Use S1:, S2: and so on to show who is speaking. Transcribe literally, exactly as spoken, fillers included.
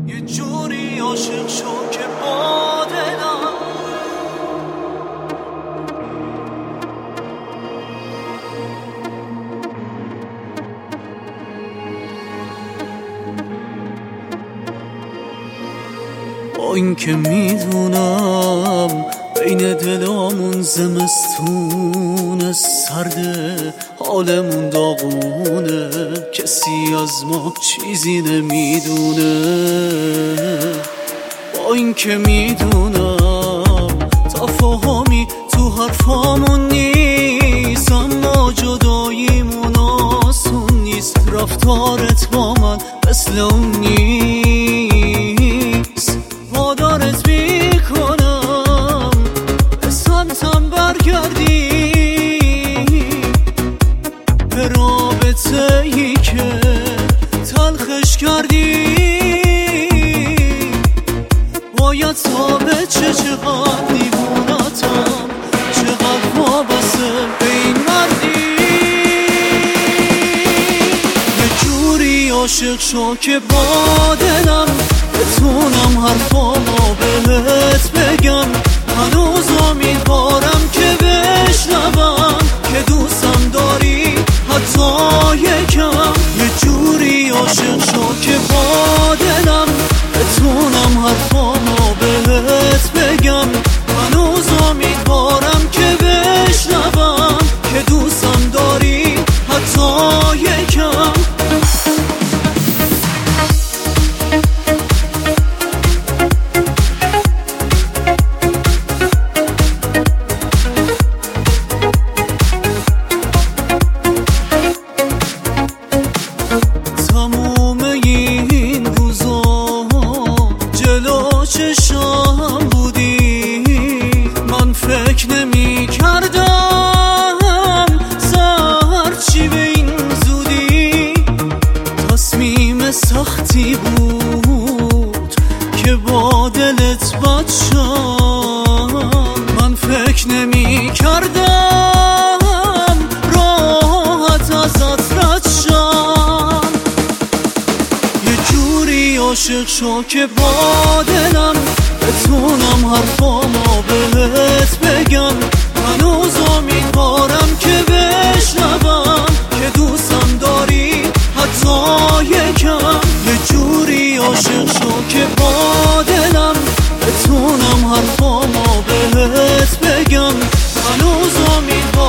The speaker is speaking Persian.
S1: یه جوری عاشق شو که با دلم با این که میدونم بین دلامون زمستون سرده، حالمون داغونه، کسی از ما چیزی نمیدونه. با این که میدونم تفاهمی تو حرفامون نیست، اما جداییمون آسون نیست. رفتارت با من مثل اون نیست. وادارت میکنم به سمتم برگردی، به رابطه ای که تلخش کردی. باید تا به چه چقدر دیوونتم، چقدر وابسته به این مردی. یه جوری عاشق شو که با دلم بتونم حرفامو بهت بگم. هنوز امیدوارم که بشنوم که دوستم داری حتی یکم. یه جوری عاشق شو که با دلم بتونم حرفامو بهت بگم. هنوز امیدوارم که بشنوم که دوستم داری حتی یکم. چشم بودی من فکر نمی کردم زهر چی به این زودی. تصمیم سختی بود که با دلت بد شم. من فکر نمی کردم راحت ازت رد شم. یه جوری عاشق شو که با دلم بتونم حرفامو بهت بگم. هنوز امیدوارم که بشنوم که دوستم داری حتی یکم. یه جوری عاشق شو که با دلم بتونم حرفامو بهت بگم. هنوز امیدوارم